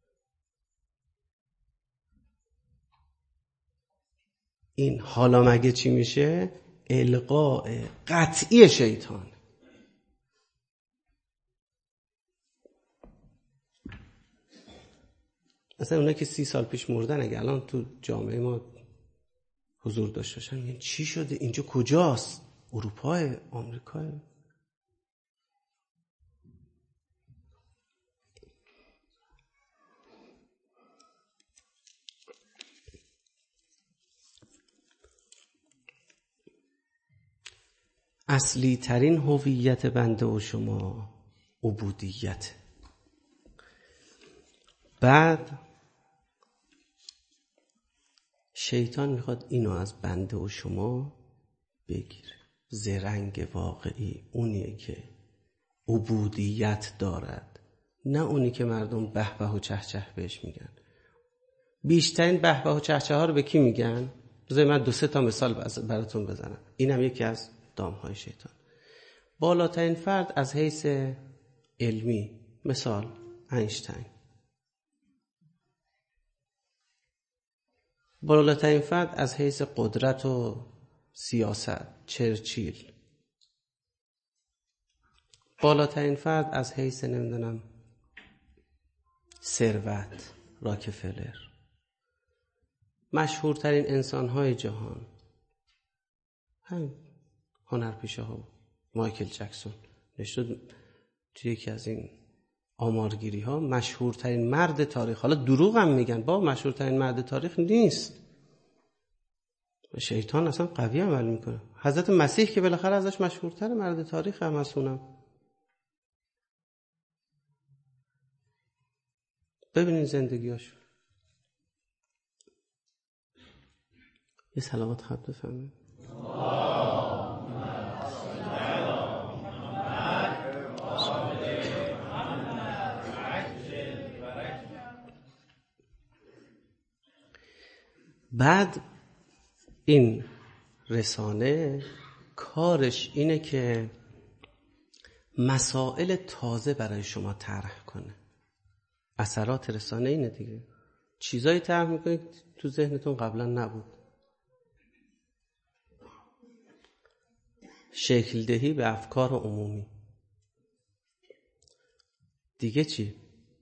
این حالا مگه چی میشه؟ القاء قطعی شیطان. مثلا اونا که سی سال پیش مردن اگه الان تو جامعه ما حضور داشته باشن میگن چی شده؟ اینجا کجاست؟ اروپای؟ آمریکای؟ اصلی ترین هویت بنده و شما عبودیت. بعد شیطان میخواد اینو از بنده و شما بگیره. زرنگ واقعی اونیه که عبودیت دارد، نه اونی که مردم به به و چه چه بهش میگن. بیشترین به به و چه چه ها رو به کی میگن؟ بذارید من دو سه تا مثال براتون بزنم. اینم یکی از دامهای شیطان. بالاترین فرد از حیث علمی، مثال اینشتین. بالاترین فرد از حیث قدرت و سیاست، چرچیل. بالاترین فرد از حیث نمیدونم ثروت، راکفلر. مشهورترین انسان‌های جهان همین هنرپیشه ها، مایکل جکسون نشد توی یکی از این آمارگیری ها مشهورترین مرد تاریخ. حالا دروغ هم میگن، با مشهورترین مرد تاریخ نیست. شیطان اصلا قوی عمل میکنه. حضرت مسیح که بالاخره ازش مشهورتر مرد تاریخ هم هستونم. ببینین زندگیاشو. یه سلامت خط بفهمین. بعد این رسانه کارش اینه که مسائل تازه برای شما طرح کنه. اثرات رسانه اینه دیگه. چیزایی طرح میکنه که تو ذهنتون قبلا نبود. شکل دهی به افکار عمومی. دیگه چی؟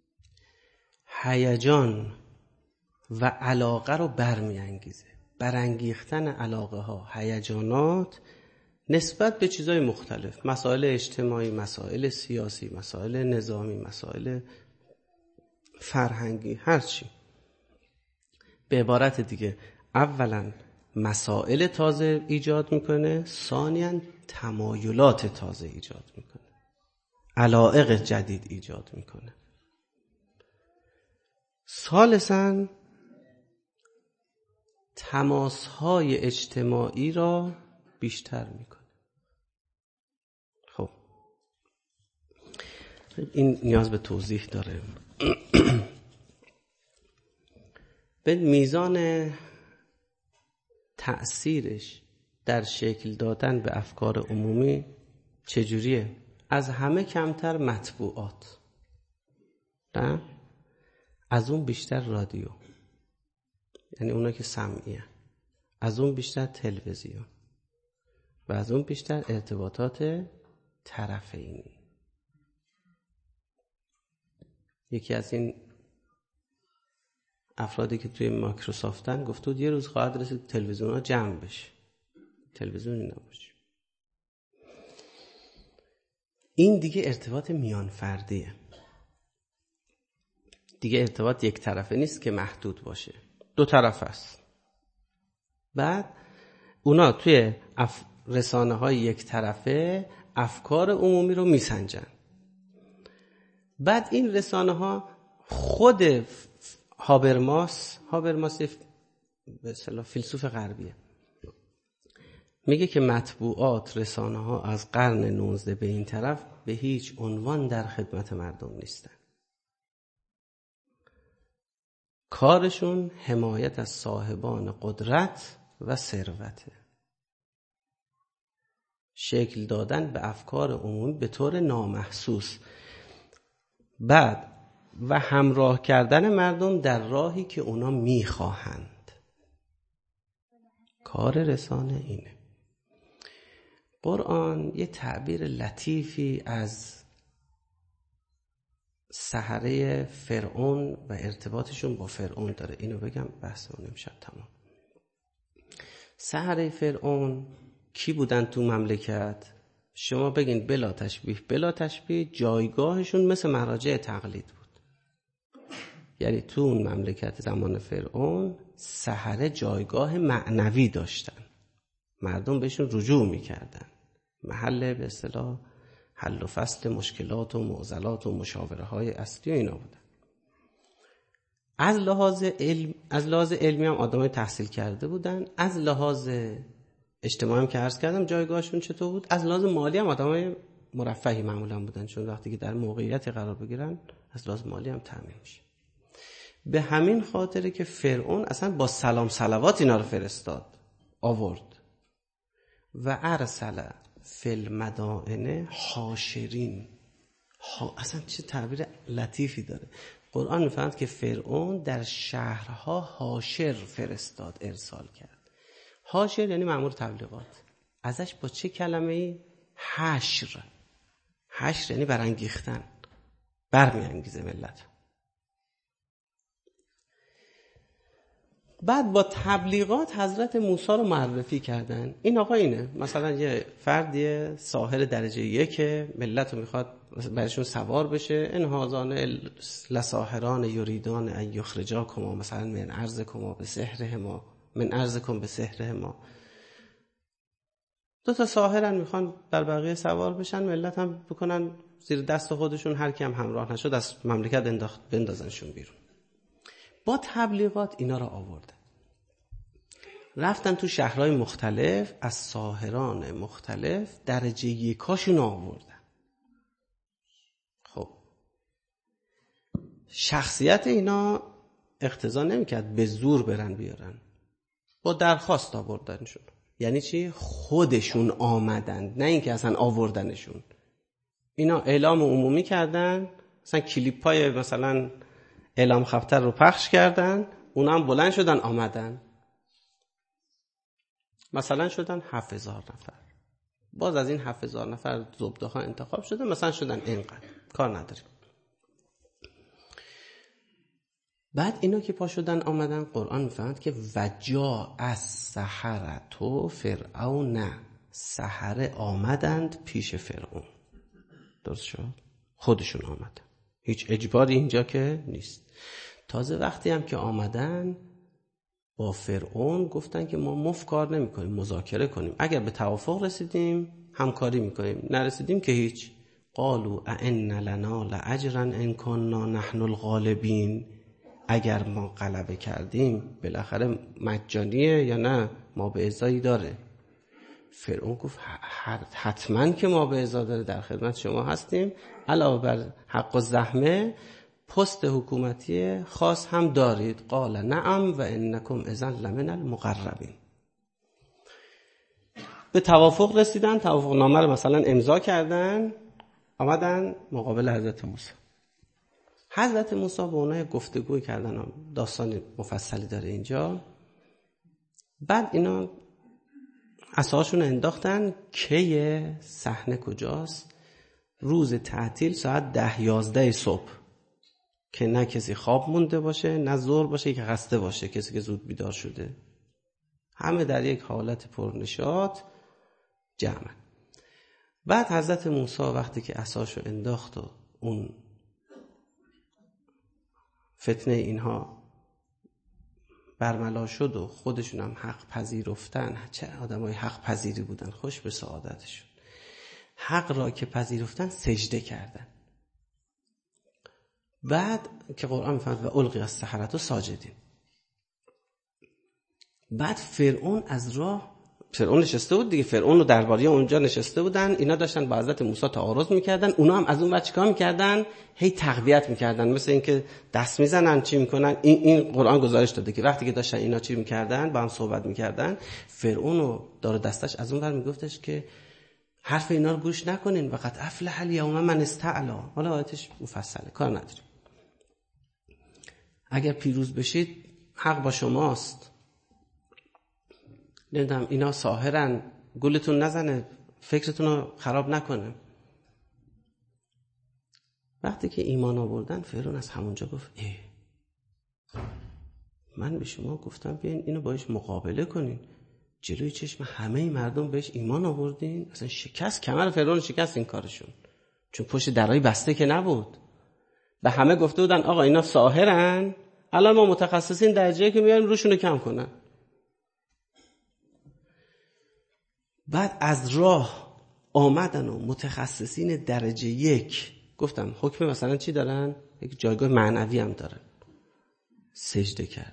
هیجان و علاقه رو برمیانگیزه. برانگیختن علاقه ها، هیجانات نسبت به چیزهای مختلف، مسائل اجتماعی، مسائل سیاسی، مسائل نظامی، مسائل فرهنگی، هر چی. به عبارت دیگه اولا مسائل تازه ایجاد میکنه، ثانیاً تمایلات تازه ایجاد میکنه، علایق جدید ایجاد میکنه، ثالثاً تماس‌های اجتماعی را بیشتر میکنه. خب این نیاز به توضیح داره. به میزان تأثیرش در شکل دادن به افکار عمومی چجوریه؟ از همه کمتر مطبوعات، نه؟ از اون بیشتر رادیو، یعنی اونا که سمعیه، از اون بیشتر تلویزیون و از اون بیشتر ارتباطات طرفینی. یکی از این افرادی که توی مایکروسافتن گفت بود یه روز خواهد رسید تلویزیون ها جمع بشه، تلویزیونی نباشه. این دیگه ارتباط میان فردیه، دیگه ارتباط یک طرفه نیست که محدود باشه، دو طرف است. بعد اونا توی اف... رسانه های یک طرفه افکار عمومی رو میسنجن. بعد این رسانه ها خود هابرماس هابرماس به اصطلاح فیلسوف غربیه، میگه که مطبوعات، رسانه ها از قرن نوزده به این طرف به هیچ عنوان در خدمت مردم نیستن. کارشون حمایت از صاحبان قدرت و ثروته، شکل دادن به افکار عمومی به طور نامحسوس. بعد و همراه کردن مردم در راهی که اونا میخواهند. کار رسانه اینه. قرآن یه تعبیر لطیفی از سحره فرعون و ارتباطشون با فرعون داره. اینو بگم بحثمون امشب تمام. سحره فرعون کی بودن تو مملکت؟ شما بگین بلا تشبیه بلا تشبیه جایگاهشون مثل مراجع تقلید بود. یعنی تو اون مملکت زمان فرعون سحره جایگاه معنوی داشتن، مردم بهشون رجوع میکردن، محل به اصطلاح حل و فصل مشکلات و معضلات و مشاوره های اصلی و اینا بودن. از لحاظ علم از لحاظ علمی هم آدمای تحصیل کرده بودن. از لحاظ اجتماعی هم که عرض کردم جایگاهشون چطور بود. از لحاظ مالی هم آدمای مرفهی معمولا بودن، چون وقتی که در موقعیت قرار بگیرن از لحاظ مالی هم تامین میشه. به همین خاطره که فرعون اصلا با سلام صلوات اینا رو فرستاد آورد و ارسل فی المدائن حاشرین. ها اصلا چه تعبیر لطیفی داره. قرآن میفهمد که فرعون در شهرها حاشر فرستاد، ارسال کرد. حاشر یعنی مأمور تبلیغات. ازش با چه کلمه‌ای؟ حشر. حشر یعنی برانگیختن، برمیانگیزه ملت. بعد با تبلیغات حضرت موسی رو معرفی کردن. این آقا اینه، مثلا یه فردی ساحر درجه یک ملت رو میخواد برشون سوار بشه. ان هذان لساحران یریدان ان یخرجاکم مثلا من ارضکم بسحرهما من ارضکم بسحرهما. دو تا ساحرن میخوان در بقیه سوار بشن، ملت هم بکنن زیر دست خودشون، هر کی هم همراه نشد از مملکت انداخت بندازنشون بیرون. با تبلیغات اینا را آوردن، رفتن تو شهرهای مختلف، از ساحران مختلف درجه یکاشون آوردن. خب شخصیت اینا اقتضا نمیکرد به زور برن بیارن، با درخواست آوردنشون. یعنی چی؟ خودشون آمدن، نه اینکه اصلا آوردنشون. اینا اعلام عمومی کردن، مثلا کلیپای مثلا اعلام خفتر رو پخش کردن، اونا هم بلند شدن آمدن. مثلا شدن هفت هزار نفر. باز از این هفت هزار نفر زبده ها انتخاب شدن، مثلا شدن اینقدر، کار نداریم. بعد اینا که پا شدن آمدن، قرآن میفهمد که وجا از سحرتو فرعون. سحره آمدند پیش فرعون. درست شد؟ خودشون آمدن، هیچ اجباری اینجا که نیست. تازه وقتی هم که آمدن با فرعون گفتن که ما مفت کار نمی کنیم، مذاکره کنیم. اگر به توافق رسیدیم همکاری میکنیم، نرسیدیم که هیچ. قالوا ائن لنا لاجرا ان كنا نحن الغالبین. اگر ما غلبه کردیم بالاخره مجانیه یا نه ما به ازایی داره؟ فرعون گفت حتما که ما به ازا داره، در خدمت شما هستیم. علاوه بر حق و زحمه پست حکومتی خاص هم دارید. قال نعم و انکم اذا لمن المقربین. به توافق رسیدن، توافق نامه رو مثلا امضا کردن، آمدن مقابل حضرت موسی. حضرت موسی با اونها گفتگوی کردن، داستان مفصلی داره اینجا. بعد اینا عصاشون انداختن. که صحنه کجاست؟ روز تعطیل ساعت ده یازده صبح، که نه کسی خواب مونده باشه نه ظهر باشه که خسته باشه، کسی که زود بیدار شده، همه در یک حالت پرنشاط جمع. بعد حضرت موسی وقتی که عصاشو انداخت و اون فتنه اینها برملا شد و خودشون هم حق پذیرفتن، چه آدمای حق پذیری بودن، خوش به سعادتشون. حق را که پذیرفتن سجده کردن. بعد که قرآن میفهمد و القی السحرة ساجدین. بعد فرعون از راه، فرعون نشسته بود دیگه، فرعون و درباری اونجا نشسته بودن، اینا داشتن با حضرت موسی تعارض میکردن، اونا هم از اون ور چیکار میکردن؟ هی تقویت میکردن، مثل اینکه دست میزنن چی میکنن. این این قرآن گزارش داده که وقتی که داشتن اینا چی میکردن، با هم صحبت میکردن، فرعون و دار دستش از اون ور میگفتش که حرف اینا رو گوش نکنین، وقد افلح الیوم من استعلا. حالا آیتش مفصله، کار نداریم. اگر پیروز بشید حق با شماست. نمیدونم اینا ساحرن، گولتون نزنه، فکرتون رو خراب نکنه. وقتی که ایمان آوردن فرعون از همونجا گفت اه من به شما گفتم بیاین اینو باش مقابله کنین، جلوی چشم همه مردم بهش ایمان آوردین. اصلا شکست کمر فرعون، شکست این کارشون، چون پشت درای بسته که نبود. به همه گفته بودن آقا اینا ساحرن، الان ما متخصصین درجه که میاریم روشونو کم کنن. بعد از راه آمدن و متخصصین درجه یک، گفتم حکم مثلا چی دارن؟ یک جایگاه معنوی هم دارن. سجده کردن.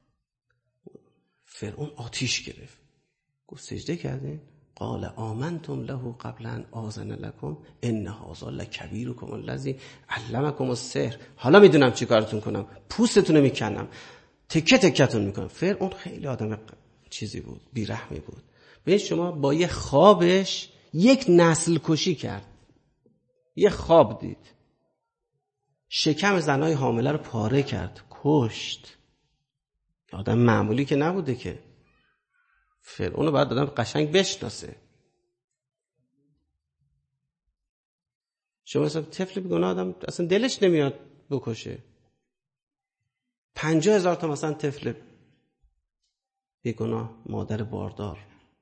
فرعون آتیش گرفت، گفت سجده کردین؟ قال آمنتم له قبل ان آذن لكم ان هذا لکبیرکم الذی علمکم السحر. حالا میدونم چی کارتون کنم، پوستتون رو میکنم، تکه تکتون میکنم. فرعون خیلی آدم چیزی بود، بیرحمی بود. ببین شما با یه خوابش یک نسل کشی کرد. یه خواب دید، شکم زنای حامله رو پاره کرد، کشت. آدم معمولی که نبوده که. فرعون رو باید آدم قشنگ بشناسه. شما مثلا طفل بیگناه آدم اصلا دلش نمیاد بکشه. پنجاه هزار تا مثلا طفل بیگناه، مادر باردار،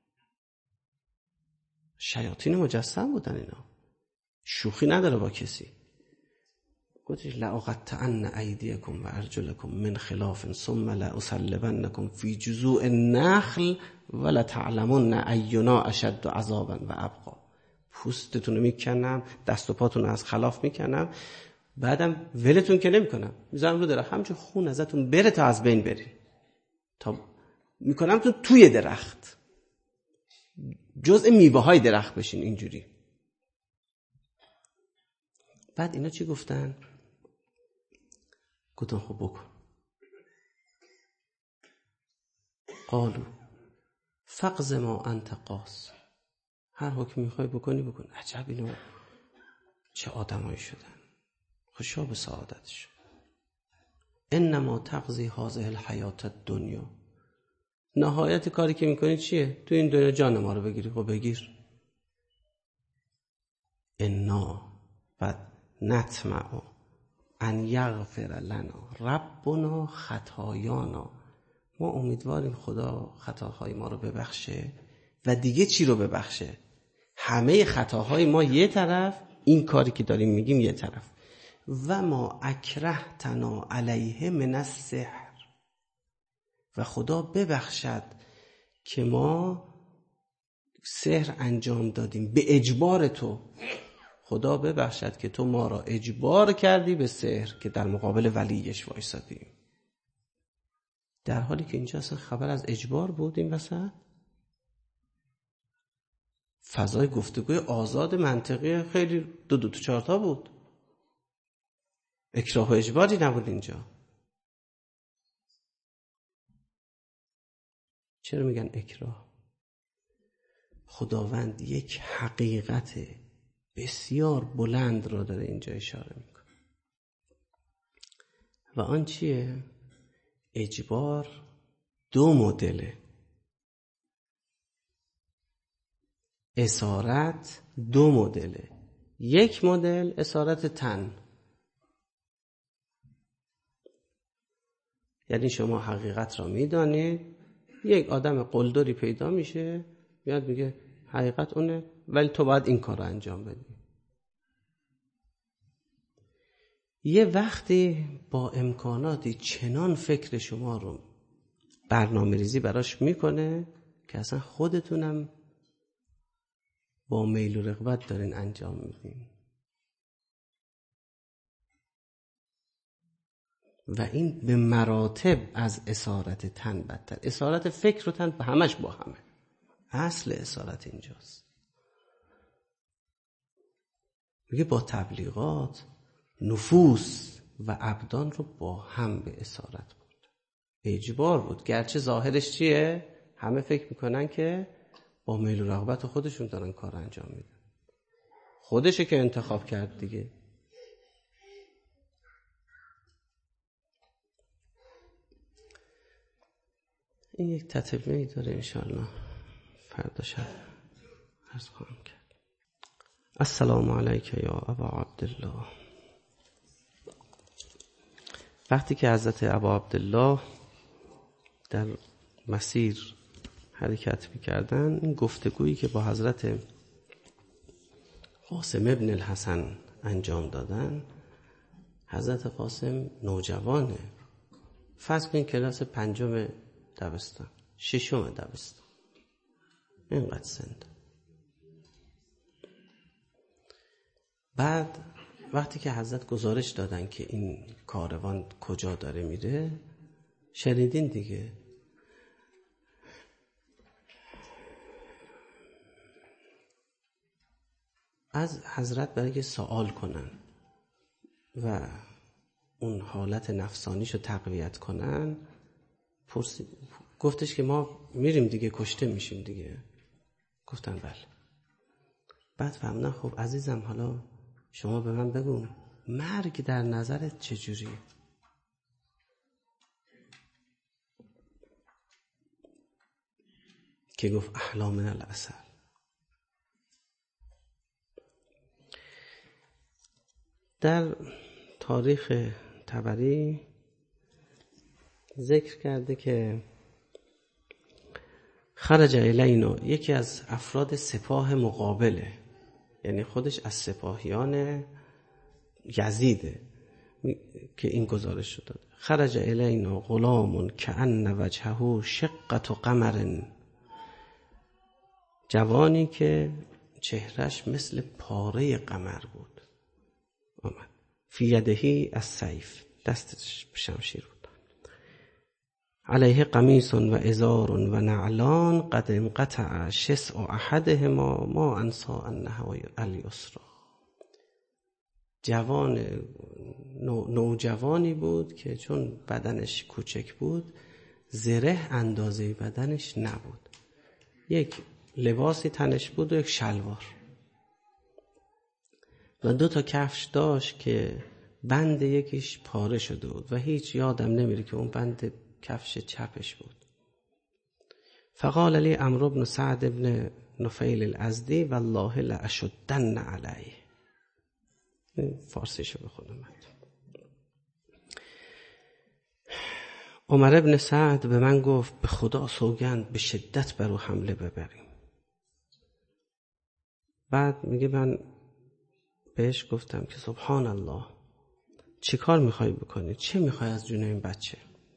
شیاطین مجسم بودن اینا. شوخی نداره با کسی. گفتش لأقطعن ایدیکم و ارجلکم من خلاف ثم لأصلبنکم فی جذوع النخل ولتعلمن اینا اشد عذابا و ابقی. پوستتون رو میکنم، دست و پاتون رو از خلاف میکنم، بعدم ولتون که نمیکنم، میذارم رو درخت همچون خون ازتون بره تا از بین بری، تا میکنم تو توی درخت جزء میوه های درخت بشین. اینجوری. بعد اینا چی گفتن؟ گفتن خب بکن. قالو فقض ما انت قاص. هر حکم میخوای بکنی بکن. عجب اینو چه آدمایی شدن. خوشا به سعادتشون. انما تقضی هذه الحیات الدنیا. نهایت کاری که میکنی چیه؟ تو این دنیا جان ما رو بگیری. خب بگیر. انا بعد نطمع ان یغفر لنا ربنا خطایانا. ما امیدواریم خدا خطاهای ما رو ببخشه. و دیگه چی رو ببخشه؟ همه خطاهای ما یه طرف، این کاری که داریم میگیم یه طرف. و ما اکرهتنا علیه من السحر. و خدا ببخشد که ما سحر انجام دادیم به اجبار تو. خدا ببخشد که تو ما را اجبار کردی به سحر که در مقابل ولیش وایسادیم. در حالی که اینجا اصلا خبر از اجبار بود. این وسط فضای گفتگوی آزاد منطقی خیلی دو دو تا چهار تا بود. اکراه و اجباری نبود اینجا. چرا میگن اکراه؟ خداوند یک حقیقت بسیار بلند را داره اینجا اشاره میکنه. و آن چیه؟ اجبار دو مدله. اسارت دو مدله. یک مدل اسارت تن، یعنی شما حقیقت را میدانید، یک آدم قلدری پیدا میشه میاد میگه حقیقت اونه ولی تو باید این کار رو انجام بدی. یه وقتی با امکاناتی چنان فکر شما رو برنامه ریزی براش میکنه که اصلا خودتونم با میل و رغبت دارین انجام میدین. و این به مراتب از اسارت تن بدتر. اسارت فکر و تن به همش با همه. اصل اسارت اینجاست. میگه با تبلیغات نفوس و ابدان رو با هم به اسارت بود. اجبار بود. گرچه ظاهرش چیه؟ همه فکر میکنن که با میل و رغبت خودشون دارن کار انجام میدن. خودشه که انتخاب کرد دیگه. این یک تتمه ای داره انشاءالله فردا شب عرض خواهم کرد. السلام علیک یا ابا عبدالله. وقتی که حضرت ابا عبدالله در مسیر حرکت می‌کردن، این گفتگویی که با حضرت قاسم ابن الحسن انجام دادن، حضرت قاسم نوجوانه، فرض کنین کلاس پنجم دبستان، ششم دبستان، اینقدر سن. بعد وقتی که حضرت گزارش دادن که این کاروان کجا داره میره، شنیدین دیگه، از حضرت برای که سوال کنن و اون حالت نفسانیشو تقویت کنن، پرسید، گفتش که ما میریم دیگه، کشته میشیم دیگه. گفتن بله. بعد فهمیدن خب عزیزم، حالا شما به من بگو مرگ در نظرت چجوریه؟ که گفت احلا من العسل. در تاریخ طبری ذکر کرده که خرج الینا، یکی از افراد سپاه مقابله، یعنی خودش از سپاهیان یزیده که این گزارش شده. خرج الینا غلام کأن وجهه شقة قمر، جوانی که چهرش مثل پاره قمر بود آمد. فی یدهی السیف، دستش شمشیر بود. علیه قمیص و ازار و نعلان قد انقطع شسع احدهما ما انسا انه الیسرا. جوان نو، نوجوانی بود که چون بدنش کوچک بود، زره اندازه بدنش نبود. یک لباسی تنش بود و یک شلوار و دو تا کفش داشت که بند یکیش پاره شده بود و هیچ یادم نمیره که اون بند کفش چپش بود. فقال لی عمرو بن سعد بن نفیل الازدی والله لاشدن علیه. فارسیشو به خودم. عمر بن سعد به من گفت به خدا سوگند به شدت بر او حمله ببریم. بعد میگه من بهش گفتم که سبحان الله، چی کار میخوای بکنی؟ چه میخوای از جون این بچه؟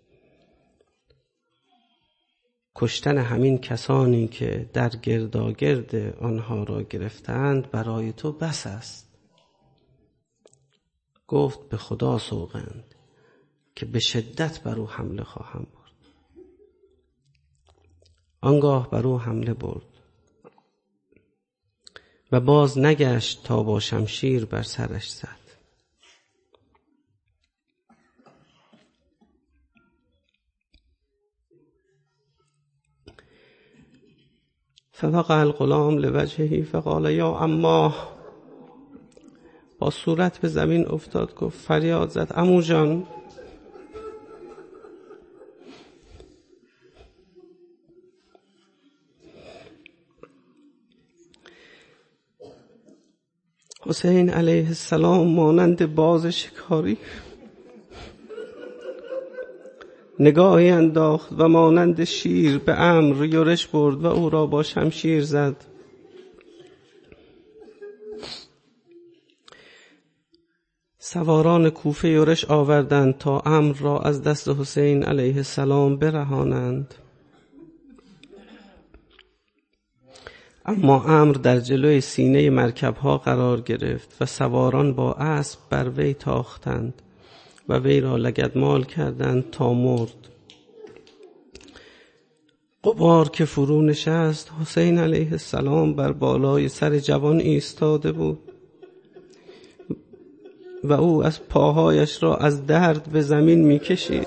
کشتن همین کسانی که در گرداگرد آنها را گرفتند برای تو بس است. گفت به خدا سوگند که به شدت بر او حمله خواهم برد. آنگاه بر او حمله برد و باز نگشت تا با شمشیر بر سرش زد. فوقع الغلام لوجهه فقال یا عماه، با صورت به زمین افتاد، گفت فریاد زد عمو جان. حسین علیه السلام مانند باز شکاری نگاهی انداخت و مانند شیر به عمرو یورش برد و او را با شمشیر زد. سواران کوفه یورش آوردند تا عمرو را از دست حسین علیه السلام برهانند. اما عمرو در جلوی سینه مرکبها قرار گرفت و سواران با اسب بر وی تاختند و وی را لگدمال کردند تا مرد. غبار که فرو نشست، حسین علیه السلام بر بالای سر جوان ایستاده بود و او از پاهایش را از درد به زمین می کشید.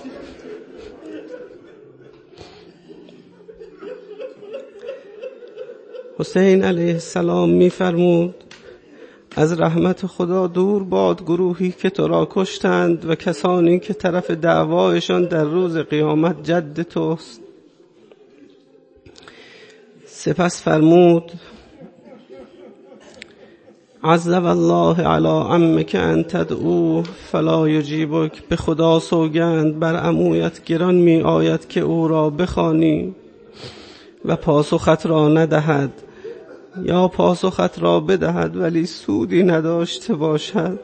حسین علیه السلام می فرمود از رحمت خدا دور باد گروهی که تو را کشتند و کسانی که طرف دعوایشان در روز قیامت جد توست. سپس فرمود عذب الله علی عمک ان تدعوه فلا یجیبک. به خدا سوگند بر عمویت گران می آید که او را بخوانی و پاسخت را ندهد، یا پاسخت را بدهد ولی سودی نداشته باشد.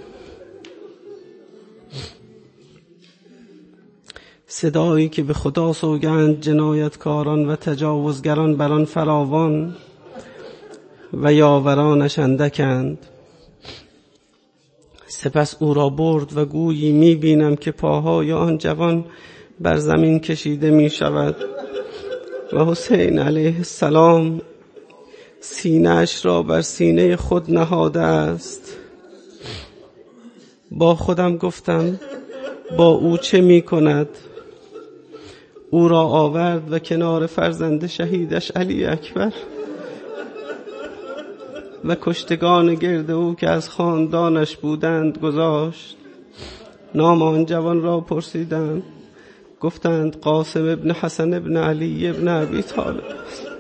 صدایی که به خدا سوگند جنایتکاران و تجاوزگران بر آن فراوان و یاورانش اندکند. سپس او را برد و گویی می بینم که پاهای آن جوان بر زمین کشیده می شود و حسین علیه السلام سینه‌اش را بر سینه خود نهاده است. با خودم گفتم با او چه می کند؟ او را آورد و کنار فرزند شهیدش علی اکبر و کشتگان گرد او که از خاندانش بودند گذاشت. نام آن جوان را پرسیدند، گفتند قاسم ابن حسن ابن علی ابن ابی طالب.